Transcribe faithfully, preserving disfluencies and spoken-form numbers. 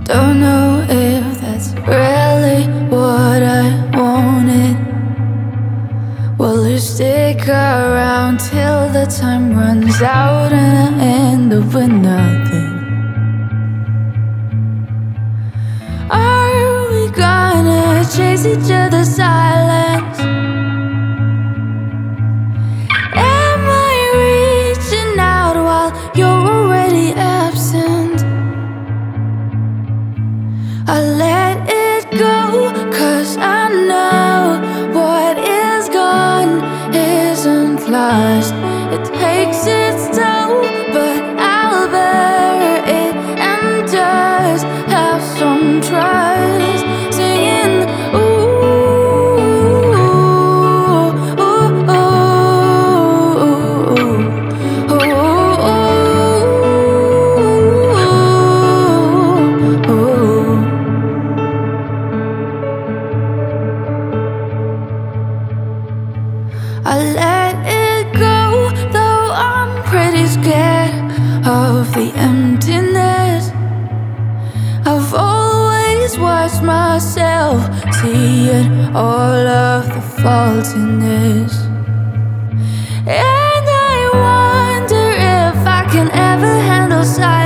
Don't know if that's really what I wanted. Will you stick around till the time runs out and I end up with nothing? Are we gonna chase each other's silence? Am I reaching out while you're already absent? I let it go, cause I know what is gone isn't lost. It takes its toll, but I'll bear it and just have some trust. Singing, ooh, ooh, ooh, ooh, ooh, ooh, ooh. I let it go, though I'm pretty scared of the emptiness. I've always watched myself, seeing all of the faults in this. And I wonder if I can ever handle silence.